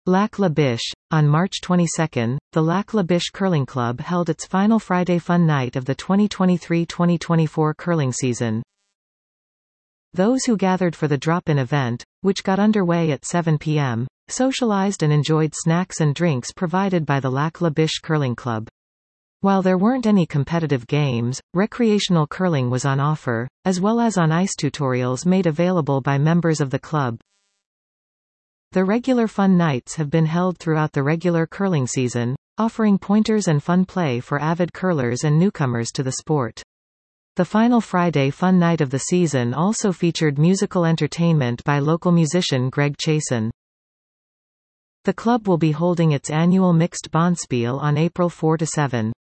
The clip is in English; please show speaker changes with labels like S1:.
S1: Lac La Biche. On March 22, the Lac La Biche Curling Club held its final Friday Fun Night of the 2023-2024 curling season. Those who gathered for the drop-in event, which got underway at 7 p.m., socialized and enjoyed snacks and drinks provided by the Lac La Biche Curling Club. While there weren't any competitive games, recreational curling was on offer, as well as on-ice tutorials made available by members of the club. The regular fun nights have been held throughout the regular curling season, offering pointers and fun play for avid curlers and newcomers to the sport. The final Friday Fun Night of the season also featured musical entertainment by local musician Greg Chason. The club will be holding its annual mixed bonspiel on April 4–7.